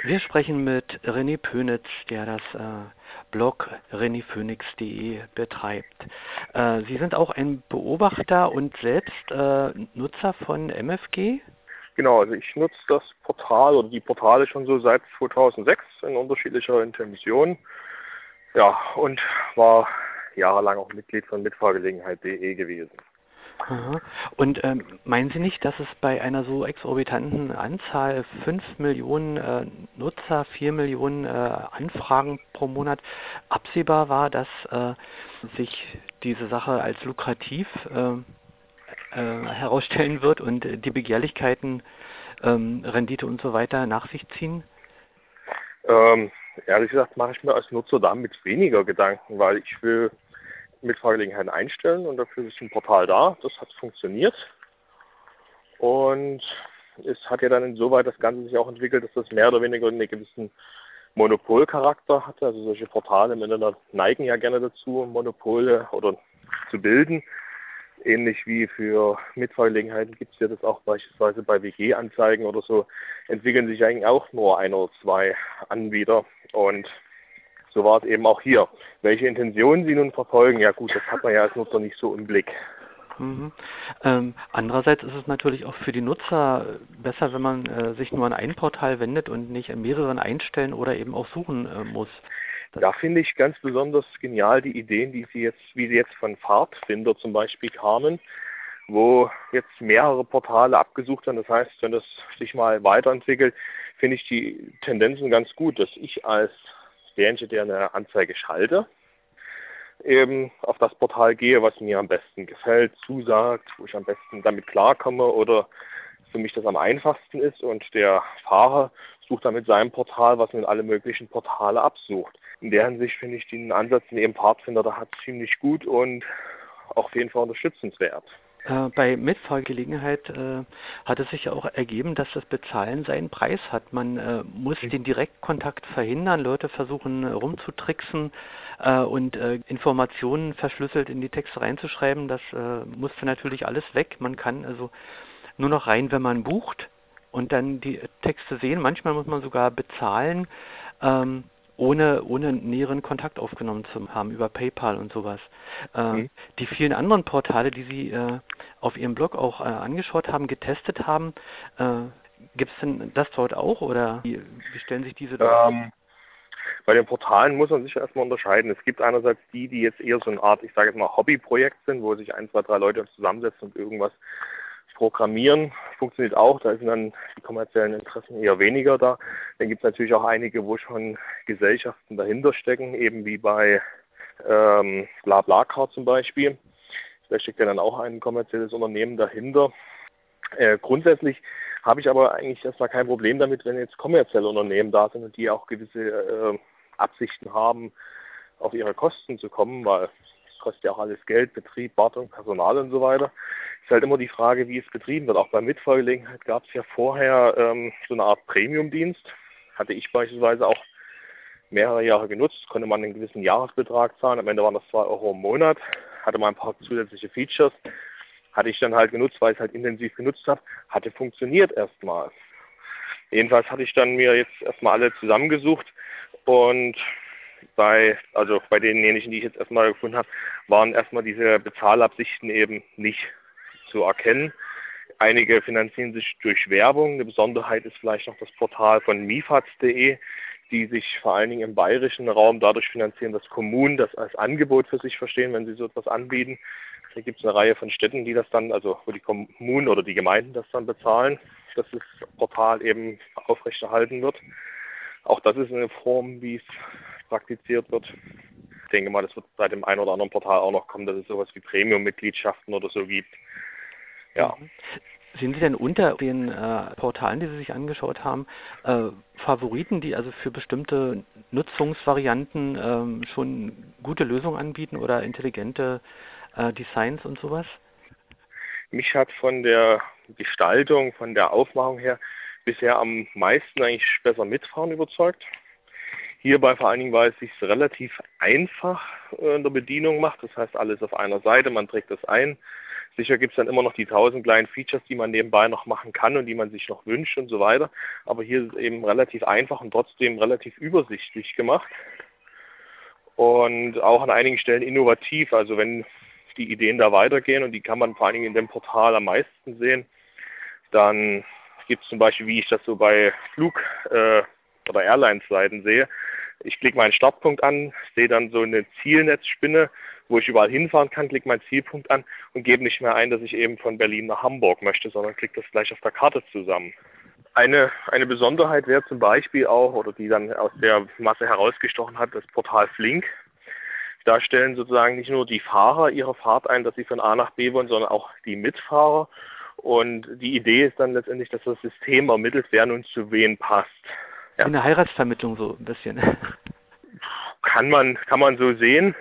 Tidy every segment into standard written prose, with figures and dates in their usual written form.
Wir sprechen mit René Pönitz, der das Blog renéphoenix.de betreibt. Sie sind auch ein Beobachter und selbst Nutzer von MFG? Genau, also ich nutze das Portal oder die Portale schon so seit 2006 in unterschiedlicher Intention. Ja, und war jahrelang auch Mitglied von mitfahrgelegenheit.de gewesen. Aha. Und meinen Sie nicht, dass es bei einer so exorbitanten Anzahl, 5 Millionen Nutzer, 4 Millionen Anfragen pro Monat, absehbar war, dass sich diese Sache als lukrativ herausstellen wird und die Begehrlichkeiten, Rendite und so weiter nach sich ziehen? Ähm, Ehrlich gesagt mache ich mir als Nutzer damit weniger Gedanken, weil ich will Mitfahrgelegenheiten einstellen und dafür ist ein Portal da. Das hat funktioniert und es hat ja dann insoweit das Ganze sich auch entwickelt, dass das mehr oder weniger einen gewissen Monopolcharakter hatte. Also solche Portale im Internet neigen ja gerne dazu, Monopole oder zu bilden. Ähnlich wie für Mitfahrgelegenheiten gibt es ja das auch beispielsweise bei WG-Anzeigen oder so, entwickeln sich eigentlich auch nur ein oder zwei Anbieter. Und so war es eben auch hier. Welche Intentionen sie nun verfolgen, ja gut, das hat man ja als Nutzer nicht so im Blick. Mhm. Andererseits ist es natürlich auch für die Nutzer besser, wenn man sich nur an ein Portal wendet und nicht an mehreren einstellen oder eben auch suchen muss. Da finde ich ganz besonders genial die Ideen, wie sie jetzt von Pfadfinder zum Beispiel kamen, wo jetzt mehrere Portale abgesucht werden. Das heißt, wenn das sich mal weiterentwickelt, finde ich die Tendenzen ganz gut, dass ich als derjenige, der eine Anzeige schalte, eben auf das Portal gehe, was mir am besten gefällt, zusagt, wo ich am besten damit klarkomme oder für mich das am einfachsten ist und der Fahrer sucht dann mit seinem Portal, was nun alle möglichen Portale absucht. In der Hinsicht finde ich den Ansatz, den eben Pfadfinder da hat, ziemlich gut und auch auf jeden Fall unterstützenswert. Bei Mitfahrgelegenheit hat es sich ja auch ergeben, dass das Bezahlen seinen Preis hat. Man muss den Direktkontakt verhindern. Leute versuchen rumzutricksen und Informationen verschlüsselt in die Texte reinzuschreiben. Das musste natürlich alles weg. Man kann also nur noch rein, wenn man bucht und dann die Texte sehen. Manchmal muss man sogar bezahlen. Ohne näheren Kontakt aufgenommen zu haben über PayPal und sowas. Hm. Die vielen anderen Portale, die Sie auf Ihrem Blog auch angeschaut haben, getestet haben, gibt es denn das dort auch oder wie stellen sich diese dar? Bei den Portalen muss man sich erstmal unterscheiden. Es gibt einerseits die jetzt eher so eine Art, ich sage jetzt mal Hobbyprojekt sind, wo sich ein, zwei, drei Leute zusammensetzen und irgendwas programmieren. Funktioniert auch, da sind dann die kommerziellen Interessen eher weniger da. Dann gibt es natürlich auch einige, wo schon Gesellschaften dahinter stecken, eben wie bei BlaBlaCar zum Beispiel. Da steckt ja dann auch ein kommerzielles Unternehmen dahinter. Grundsätzlich habe ich aber eigentlich erstmal kein Problem damit, wenn jetzt kommerzielle Unternehmen da sind und die auch gewisse Absichten haben, auf ihre Kosten zu kommen, weil es kostet ja auch alles Geld, Betrieb, Wartung, Personal und so weiter. Ist halt immer die Frage, wie es betrieben wird. Auch bei Mitfahrgelegenheit gab es ja vorher so eine Art Premium-Dienst. Hatte ich beispielsweise auch mehrere Jahre genutzt, konnte man einen gewissen Jahresbetrag zahlen. Am Ende waren das 2 Euro im Monat, hatte man ein paar zusätzliche Features. Hatte ich dann halt genutzt, weil ich es halt intensiv genutzt habe. Hatte funktioniert erstmal. Jedenfalls hatte ich dann mir jetzt erstmal alle zusammengesucht und also bei denjenigen, die ich jetzt erstmal gefunden habe, waren erstmal diese Bezahlabsichten eben nicht zu erkennen. Einige finanzieren sich durch Werbung. Eine Besonderheit ist vielleicht noch das Portal von mifats.de, die sich vor allen Dingen im bayerischen Raum dadurch finanzieren, dass Kommunen das als Angebot für sich verstehen, wenn sie so etwas anbieten. Da gibt es eine Reihe von Städten, die das dann, also wo die Kommunen oder die Gemeinden das dann bezahlen, dass das Portal eben aufrechterhalten wird. Auch das ist eine Form, wie es praktiziert wird. Ich denke mal, das wird bei dem einen oder anderen Portal auch noch kommen, dass es sowas wie Premium-Mitgliedschaften oder so gibt. Ja. Mhm. Sind Sie denn unter den Portalen, die Sie sich angeschaut haben, Favoriten, die also für bestimmte Nutzungsvarianten schon gute Lösungen anbieten oder intelligente Designs und sowas? Mich hat von der Gestaltung, von der Aufmachung her bisher am meisten eigentlich besser mitfahren überzeugt. Hierbei vor allen Dingen, weil es sich relativ einfach in der Bedienung macht. Das heißt, alles auf einer Seite, man trägt das ein. Sicher gibt es dann immer noch die 1000 kleinen Features, die man nebenbei noch machen kann und die man sich noch wünscht und so weiter. Aber hier ist es eben relativ einfach und trotzdem relativ übersichtlich gemacht. Und auch an einigen Stellen innovativ. Also wenn die Ideen da weitergehen, und die kann man vor allen Dingen in dem Portal am meisten sehen, dann gibt es zum Beispiel, wie ich das so bei oder Airlines-Seiten sehe. Ich klicke meinen Startpunkt an, sehe dann so eine Zielnetzspinne, wo ich überall hinfahren kann, klicke meinen Zielpunkt an und gebe nicht mehr ein, dass ich eben von Berlin nach Hamburg möchte, sondern klicke das gleich auf der Karte zusammen. Eine Besonderheit wäre zum Beispiel auch, oder die dann aus der Masse herausgestochen hat, das Portal Flink. Da stellen sozusagen nicht nur die Fahrer ihre Fahrt ein, dass sie von A nach B wollen, sondern auch die Mitfahrer. Und die Idee ist dann letztendlich, dass das System ermittelt, wer nun zu wen passt. Ja. Wie eine Heiratsvermittlung so ein bisschen. Kann man so sehen.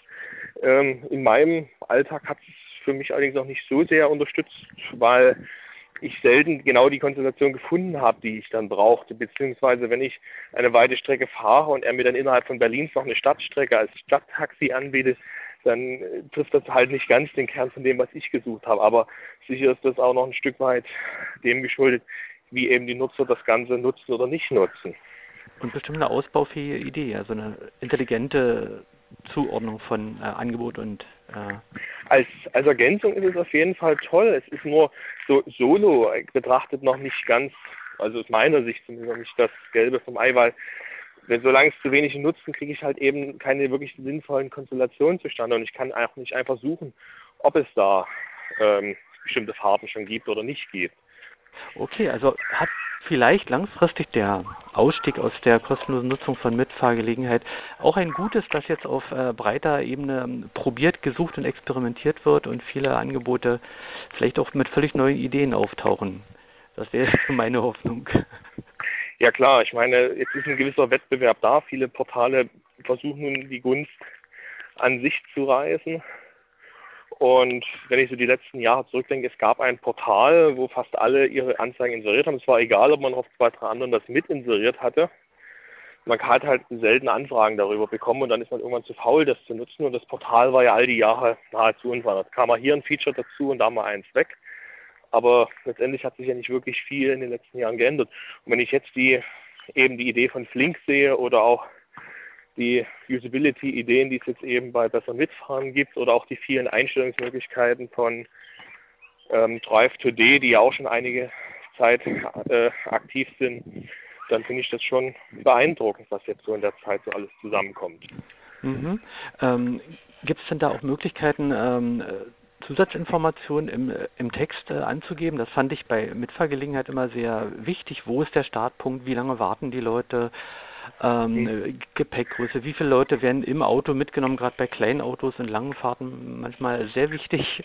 In meinem Alltag hat es für mich allerdings auch nicht so sehr unterstützt, weil ich selten genau die Konstellation gefunden habe, die ich dann brauchte. Beziehungsweise wenn ich eine weite Strecke fahre und er mir dann innerhalb von Berlins noch eine Stadtstrecke als Stadttaxi anbietet, dann trifft das halt nicht ganz den Kern von dem, was ich gesucht habe. Aber sicher ist das auch noch ein Stück weit dem geschuldet, wie eben die Nutzer das Ganze nutzen oder nicht nutzen. Und bestimmt eine ausbaufähige Idee, also eine intelligente Zuordnung von Angebot und Als Ergänzung ist es auf jeden Fall toll. Es ist nur so solo betrachtet noch nicht ganz, also aus meiner Sicht zumindest noch nicht das Gelbe vom Ei, weil solange es zu wenig nutzen, kriege ich halt eben keine wirklich sinnvollen Konstellationen zustande und ich kann auch nicht einfach suchen, ob es da bestimmte Fahrten schon gibt oder nicht gibt. Okay, also hat vielleicht langfristig der Ausstieg aus der kostenlosen Nutzung von Mitfahrgelegenheit auch ein Gutes, dass jetzt auf breiter Ebene probiert, gesucht und experimentiert wird und viele Angebote vielleicht auch mit völlig neuen Ideen auftauchen. Das wäre jetzt meine Hoffnung. Ja klar, ich meine, jetzt ist ein gewisser Wettbewerb da. Viele Portale versuchen nun die Gunst an sich zu reißen. Und wenn ich so die letzten Jahre zurückdenke, es gab ein Portal, wo fast alle ihre Anzeigen inseriert haben. Es war egal, ob man auf 2, 3 anderen das mit inseriert hatte. Man hat halt selten Anfragen darüber bekommen und dann ist man irgendwann zu faul, das zu nutzen. Und das Portal war ja all die Jahre nahezu unverändert. Kam mal hier ein Feature dazu und da mal eins weg. Aber letztendlich hat sich ja nicht wirklich viel in den letzten Jahren geändert. Und wenn ich jetzt die Idee von Flink sehe oder auch die Usability-Ideen, die es jetzt eben bei Besser Mitfahren gibt oder auch die vielen Einstellungsmöglichkeiten von Drive Today, die ja auch schon einige Zeit aktiv sind, dann finde ich das schon beeindruckend, was jetzt so in der Zeit so alles zusammenkommt. Mhm. Gibt es denn da auch Möglichkeiten, Zusatzinformationen im Text anzugeben? Das fand ich bei Mitfahrgelegenheit immer sehr wichtig. Wo ist der Startpunkt? Wie lange warten die Leute? Gepäckgröße, wie viele Leute werden im Auto mitgenommen, gerade bei kleinen Autos in langen Fahrten manchmal sehr wichtig.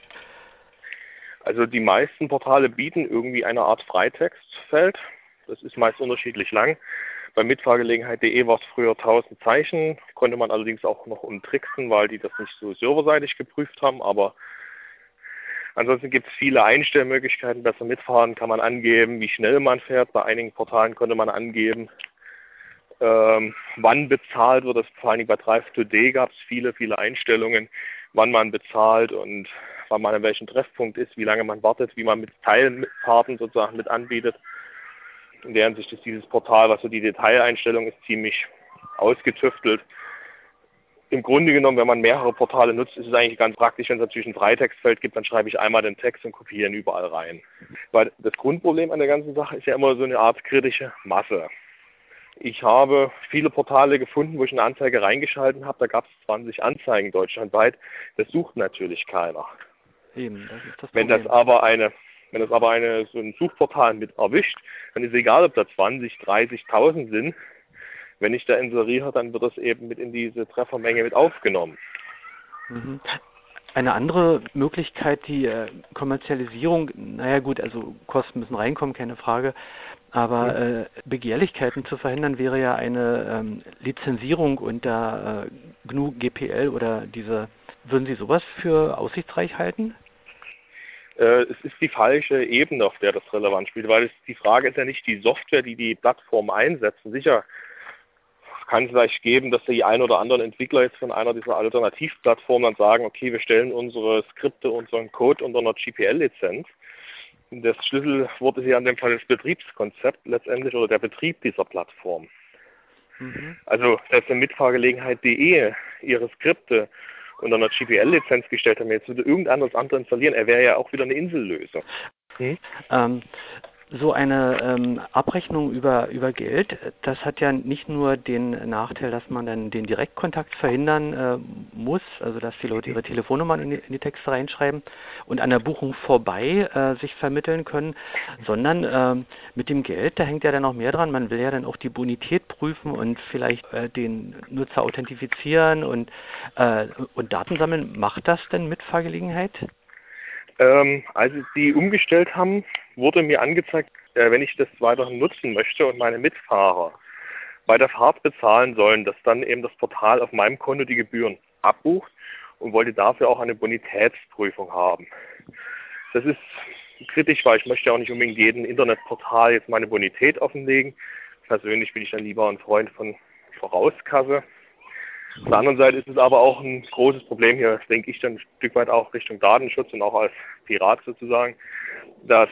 Also die meisten Portale bieten irgendwie eine Art Freitextfeld. Das ist meist unterschiedlich lang. Bei mitfahrgelegenheit.de war es früher 1000 Zeichen, konnte man allerdings auch noch umtricksen, weil die das nicht so serverseitig geprüft haben, aber ansonsten gibt es viele Einstellmöglichkeiten. Besser mitfahren kann man angeben, wie schnell man fährt. Bei einigen Portalen konnte man angeben, wann bezahlt wird. Das vor allem bei Drive Today gab es viele Einstellungen, wann man bezahlt und wann man an welchem Treffpunkt ist, wie lange man wartet, wie man mit Teilfahrten sozusagen mit anbietet. In der Hinsicht ist dieses Portal, was so die Detaileinstellung ist, ziemlich ausgetüftelt. Im Grunde genommen, wenn man mehrere Portale nutzt, ist es eigentlich ganz praktisch, wenn es natürlich ein Freitextfeld gibt, dann schreibe ich einmal den Text und kopiere ihn überall rein. Weil das Grundproblem an der ganzen Sache ist ja immer so eine Art kritische Masse. Ich habe viele Portale gefunden, wo ich eine Anzeige reingeschalten habe. Da gab es 20 Anzeigen deutschlandweit. Das sucht natürlich keiner. Eben, das ist das Wenn Problem. das aber so ein Suchportal mit erwischt, dann ist egal, ob da 20, 30.000 sind. Wenn ich da inseriere, dann wird das eben mit in diese Treffermenge mit aufgenommen. Mhm. Eine andere Möglichkeit, die Kommerzialisierung, naja gut, also Kosten müssen reinkommen, keine Frage, aber Begehrlichkeiten zu verhindern wäre ja eine Lizenzierung unter GNU GPL oder würden Sie sowas für aussichtsreich halten? Es ist die falsche Ebene, auf der das relevant spielt, weil die Frage ist ja nicht die Software, die die Plattform einsetzen. Sicher kann es vielleicht geben, dass die ein oder anderen Entwickler jetzt von einer dieser Alternativplattformen dann sagen, okay, wir stellen unsere Skripte, unseren Code unter einer GPL-Lizenz. Das Schlüsselwort ist ja in dem Fall das Betriebskonzept letztendlich oder der Betrieb dieser Plattform. Also, dass wir Mitfahrgelegenheit.de ihre Skripte unter einer GPL-Lizenz gestellt haben, jetzt würde irgendein anderes installieren, er wäre ja auch wieder eine Insellösung. So eine Abrechnung über Geld, das hat ja nicht nur den Nachteil, dass man dann den Direktkontakt verhindern muss, also dass die Leute ihre Telefonnummern in die Texte reinschreiben und an der Buchung vorbei sich vermitteln können, sondern mit dem Geld, da hängt ja dann noch mehr dran. Man will ja dann auch die Bonität prüfen und vielleicht den Nutzer authentifizieren und Daten sammeln. Macht das denn Mitfahrgelegenheit? Als sie umgestellt haben, wurde mir angezeigt, wenn ich das weiterhin nutzen möchte und meine Mitfahrer bei der Fahrt bezahlen sollen, dass dann eben das Portal auf meinem Konto die Gebühren abbucht und wollte dafür auch eine Bonitätsprüfung haben. Das ist kritisch, weil ich möchte ja auch nicht unbedingt jedem Internetportal jetzt meine Bonität offenlegen. Persönlich bin ich dann lieber ein Freund von Vorauskasse. Auf der anderen Seite ist es aber auch ein großes Problem hier, das denke ich dann ein Stück weit auch Richtung Datenschutz und auch als Pirat sozusagen, dass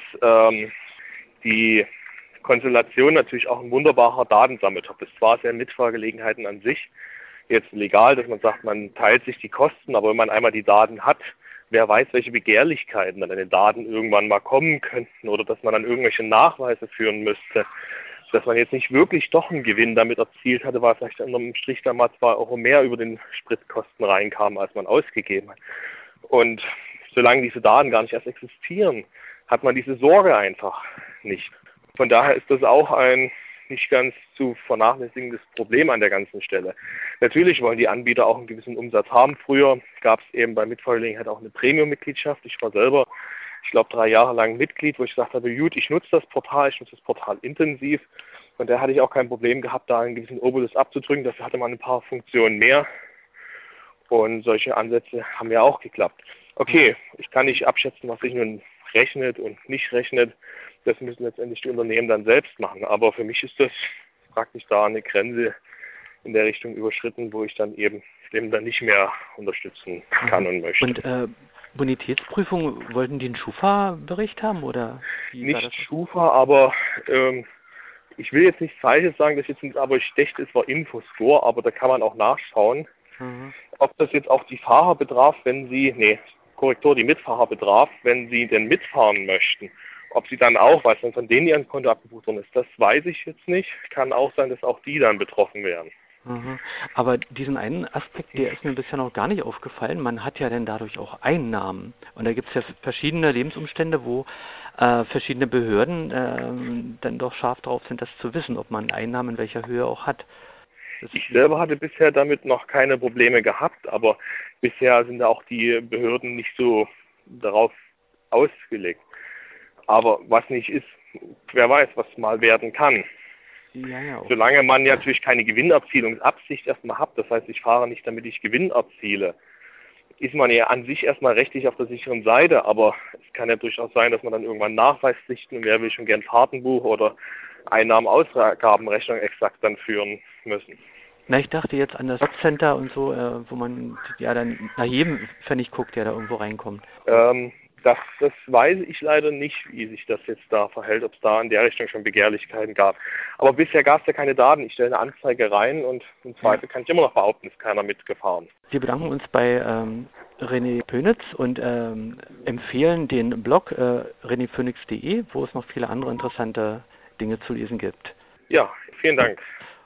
die Konstellation natürlich auch ein wunderbarer Datensammeltopf ist. Zwar sind Mitfahrgelegenheiten an sich jetzt legal, dass man sagt, man teilt sich die Kosten, aber wenn man einmal die Daten hat, wer weiß, welche Begehrlichkeiten dann an den Daten irgendwann mal kommen könnten oder dass man dann irgendwelche Nachweise führen müsste, dass man jetzt nicht wirklich doch einen Gewinn damit erzielt hatte, weil vielleicht unterm Strich dann mal 2 Euro mehr über den Spritkosten reinkam, als man ausgegeben hat. Und solange diese Daten gar nicht erst existieren, hat man diese Sorge einfach nicht. Von daher ist das auch ein nicht ganz zu vernachlässigendes Problem an der ganzen Stelle. Natürlich wollen die Anbieter auch einen gewissen Umsatz haben. Früher gab es eben bei Mitfahrgelegenheit auch eine Premium-Mitgliedschaft. Ich war selber, ich glaube, 3 Jahre lang Mitglied, wo ich gesagt habe, gut, ich nutze das Portal intensiv. Und da hatte ich auch kein Problem gehabt, da einen gewissen Obolus abzudrücken. Dafür hatte man ein paar Funktionen mehr. Und solche Ansätze haben ja auch geklappt. Okay, ich kann nicht abschätzen, was sich nun rechnet und nicht rechnet. Das müssen letztendlich die Unternehmen dann selbst machen. Aber für mich ist das praktisch da eine Grenze in der Richtung überschritten, wo ich dann eben dann nicht mehr unterstützen kann und möchte. Und Bonitätsprüfung, wollten die einen Schufa-Bericht haben oder wie nicht war das? Schufa, aber ich will jetzt nichts Falsches sagen, das jetzt aber ich dächte, es war Infoscore, aber da kann man auch nachschauen, ob das jetzt auch die Fahrer betraf, die Mitfahrer betraf, wenn sie denn mitfahren möchten. Ob sie dann auch, weil es dann von denen ihren Konto abgebucht worden ist, das weiß ich jetzt nicht. Kann auch sein, dass auch die dann betroffen wären. Aber diesen einen Aspekt, der ist mir bisher noch gar nicht aufgefallen. Man hat ja dann dadurch auch Einnahmen. Und da gibt es ja verschiedene Lebensumstände, wo verschiedene Behörden dann doch scharf drauf sind, das zu wissen, ob man Einnahmen in welcher Höhe auch hat. Ich selber hatte bisher damit noch keine Probleme gehabt, aber bisher sind da auch die Behörden nicht so darauf ausgelegt. Aber was nicht ist, wer weiß, was mal werden kann. Ja, solange man ja natürlich keine Gewinnabzielungsabsicht erstmal hat, das heißt, ich fahre nicht, damit ich Gewinn erziele, ist man ja an sich erstmal rechtlich auf der sicheren Seite, aber es kann ja durchaus sein, dass man dann irgendwann Nachweispflichten, wer will schon gern Fahrtenbuch oder Einnahmen-Ausgabenrechnung exakt dann führen müssen. Na, ich dachte jetzt an das Jobcenter und so, wo man ja dann nach jedem Pfennig guckt, der da irgendwo reinkommt. Das weiß ich leider nicht, wie sich das jetzt da verhält, ob es da in der Richtung schon Begehrlichkeiten gab. Aber bisher gab es ja keine Daten. Ich stelle eine Anzeige rein und im Zweifel kann ich immer noch behaupten, ist keiner mitgefahren. Wir bedanken uns bei René Pönitz und empfehlen den Blog renépönitz.de, wo es noch viele andere interessante Dinge zu lesen gibt. Ja, vielen Dank.